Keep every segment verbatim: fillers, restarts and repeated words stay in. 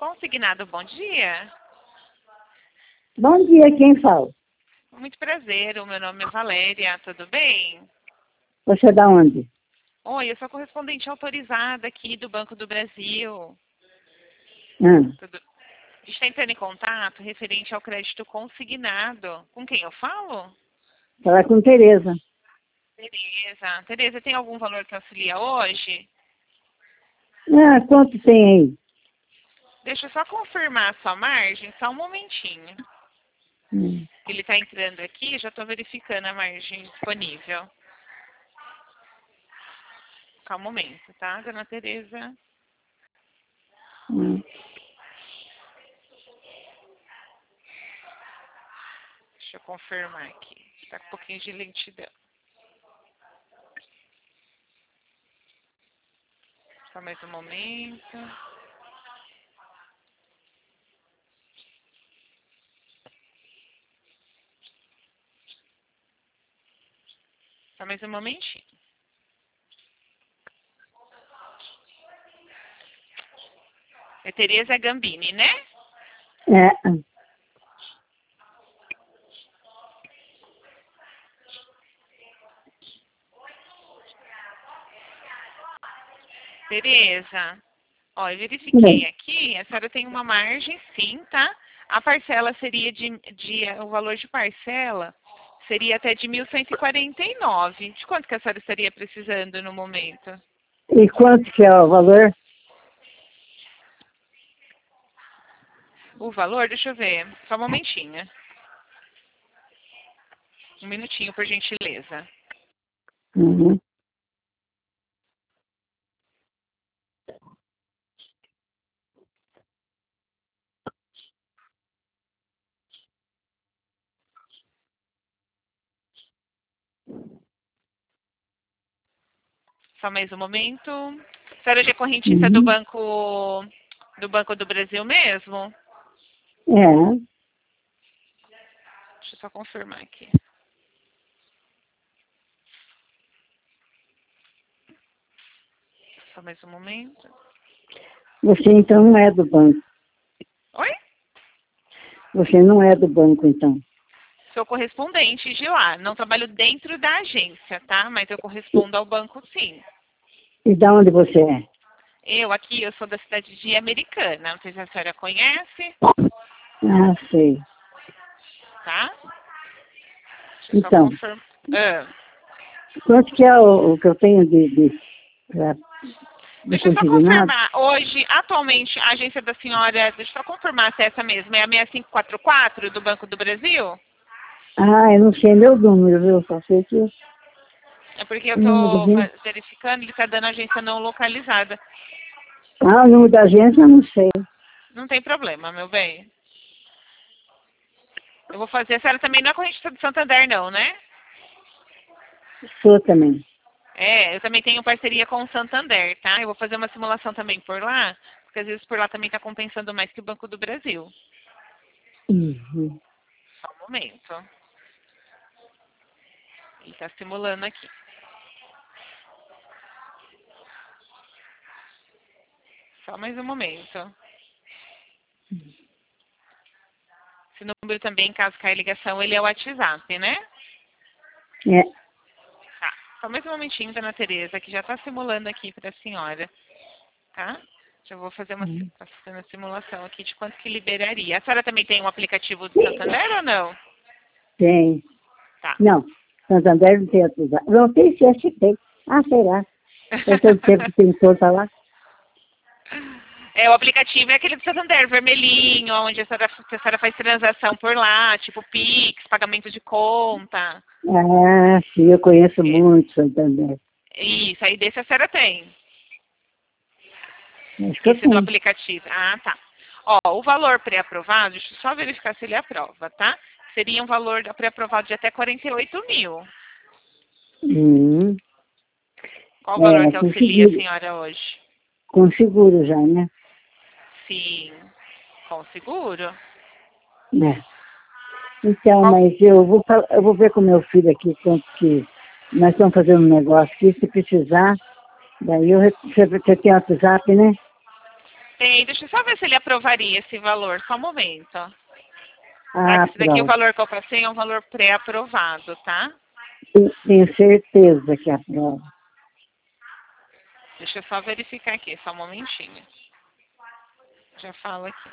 Consignado, bom dia. Bom dia, quem fala? Muito prazer, o meu nome é Valéria, tudo bem? Você é da onde? Oi, eu sou correspondente autorizada aqui do Banco do Brasil. Ah, Tudo... A gente está entrando em contato referente ao crédito consignado. Com quem eu falo? falar com Tereza. Tereza. Tereza, tem algum valor que auxilia hoje? Ah, quanto tem aí? Deixa eu só confirmar a sua margem, só um momentinho. Hum. Ele está entrando aqui, já estou verificando a margem disponível. Só um momento, tá, dona Tereza? Hum. Deixa eu confirmar aqui. Está com um pouquinho de lentidão. Só mais um momento. Só mais um momentinho. É Tereza Gambini, né? É, Tereza, ó, eu verifiquei aqui, a senhora tem uma margem, sim, tá? A parcela seria de, de o valor de parcela seria até de mil cento e quarenta e nove. De quanto que a senhora estaria precisando no momento? e quanto que é o valor? O valor, deixa eu ver, só um momentinho. Um minutinho, por gentileza. Uhum. Só mais um momento. A senhora é correntista do Uhum. Banco do Banco do Brasil mesmo? É, Deixa eu só confirmar aqui. Só mais um momento. você então não é do banco. Oi? Você não é do banco, então. Sou correspondente de lá. Não trabalho dentro da agência, tá? Mas eu correspondo ao banco, sim. E da onde você é? Eu aqui, eu sou da cidade de Americana. Não sei se a senhora conhece, Ah, sei. tá? Deixa eu só Então, confirmar. Ah, quanto que é o, o que eu tenho de, de, pra, de deixa eu só consignado? confirmar. Hoje, atualmente, a agência da senhora, deixa eu só confirmar se é essa mesma, é a seis cinco quatro quatro do Banco do Brasil? Ah, eu não sei meu número, viu? Eu só sei que o É porque eu número tô do... verificando, ele está dando agência não localizada. Ah, o número da agência eu não sei. Não tem problema, meu bem. Eu vou fazer. A senhora também não é correntista do Santander, não, né? Sou também. É, eu também tenho parceria com o Santander, tá? Eu vou fazer uma simulação também por lá, porque às vezes por lá também está compensando mais que o Banco do Brasil. Uhum. Só um momento. Ele está simulando aqui. Só mais um momento. Esse número também, caso caia ligação, ele é o WhatsApp, né? É. Tá. Só mais um momentinho, dona Tereza, que já está simulando aqui para a senhora, tá? Já vou fazer uma, Uhum. tá fazendo uma simulação aqui de quanto que liberaria. A senhora também tem um aplicativo do Santander ou não? Tem. Tá. Não, Santander não tem atualizado. Não tem, sim, acho que tem. Ah, será? Faz tanto tempo que tem conta lá. É, o aplicativo é aquele do Santander, vermelhinho, onde a senhora, a senhora faz transação por lá, tipo Pix, pagamento de conta. Ah, sim, eu conheço É, muito Santander. isso, aí desse a senhora tem. Acho que eu Esse do tenho. aplicativo. Ah, tá. Ó, o valor pré-aprovado, deixa eu só verificar se ele aprova, tá? Seria um valor pré-aprovado de até quarenta e oito mil. Hum, Qual o valor é, que com auxilia a seguro. senhora hoje? Com seguro já, né? Sim, com seguro? É. Então, Qual... mas eu vou, fal- eu vou ver com meu filho aqui quanto que nós estamos fazendo um negócio aqui, se precisar, daí eu, re- você, você tem WhatsApp, né? Tem, deixa eu só ver se ele aprovaria esse valor, só um momento. Ah, Esse daqui, o pronto. valor que eu passei é um valor pré-aprovado, tá? Tenho certeza que aprova. Deixa eu só verificar aqui, só um momentinho. Já falo aqui.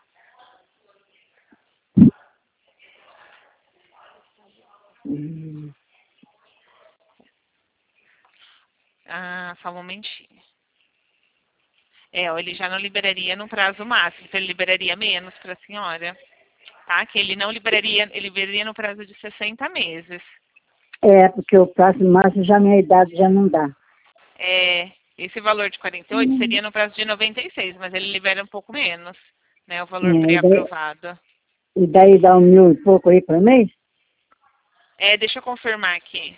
Hum. Ah, só um momentinho. É, ó, ele já não liberaria no prazo máximo, então ele liberaria menos para a senhora. Tá? Que ele não liberaria, ele liberaria no prazo de sessenta meses. É, porque o próximo máximo já minha idade já não dá. É, esse valor de quarenta e oito Hum. seria no prazo de noventa e seis, mas ele libera um pouco menos, né? O valor É, e, daí, pré-aprovado. e daí dá um mil e pouco aí por mês? É, deixa eu confirmar aqui.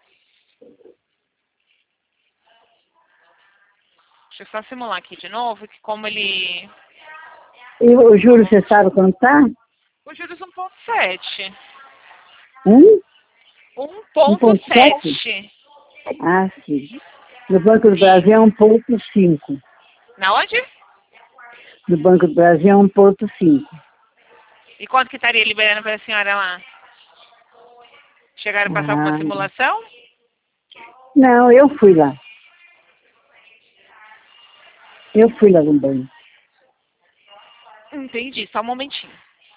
Deixa eu só simular aqui de novo, que como ele... E o juro, você sabe quanto tá? O juros um ponto sete. Um? um um ponto ponto sete? sete. Ah, sim. No Banco do Isso. Brasil é um ponto cinco. Na onde? No Banco do Brasil é um ponto cinco. E quanto que estaria liberando para a senhora lá? Chegaram a passar alguma Ah, simulação? não, eu fui lá. Eu fui lá no banco. Entendi, só um momentinho.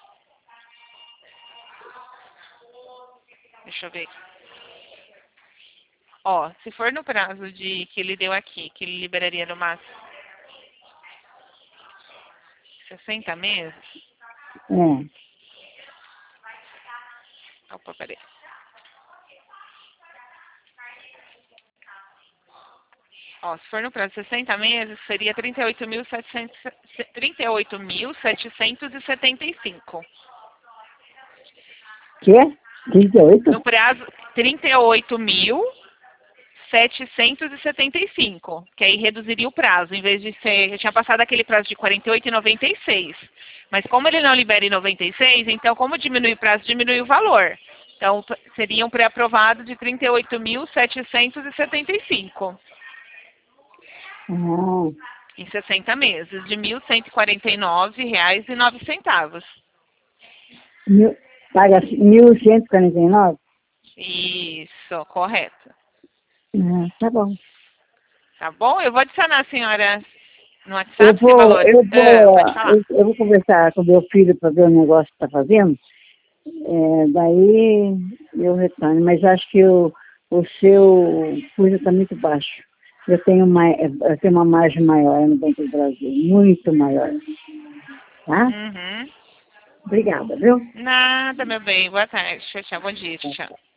Deixa eu ver aqui. Ó, se for no prazo de que ele deu aqui, que ele liberaria no máximo sessenta meses. É. Opa, peraí. Ó, se for no prazo de sessenta meses, seria trinta e oito mil setecentos e setenta e cinco. Que é? trinta e oito? No prazo, trinta e oito mil setecentos e setenta e cinco, que aí reduziria o prazo, em vez de ser, eu tinha passado aquele prazo de quarenta e oito e noventa e seis. Mas como ele não libera em noventa e seis, então como diminui o prazo, diminui o valor. Então seria um pré-aprovado de trinta e oito mil setecentos e setenta e cinco. Ah, Em sessenta meses, de mil cento e quarenta e nove reais e nove centavos. mil, paga mil cento e quarenta e nove? Isso, correto. Ah, tá bom. Tá bom? Eu vou adicionar a senhora no Eu WhatsApp esse vou, valor. eu Ah, vou, pode falar. eu, eu vou conversar com meu filho para ver o negócio que está fazendo. É, daí eu retorno. Mas acho que o, o seu custo está muito baixo. Eu tenho, mais, eu tenho uma margem maior no Banco do Brasil, muito maior. Tá? Uhum. Obrigada, viu? Nada, meu bem. Boa tarde. Tchau, tchau. Bom dia. Tchau, tchau.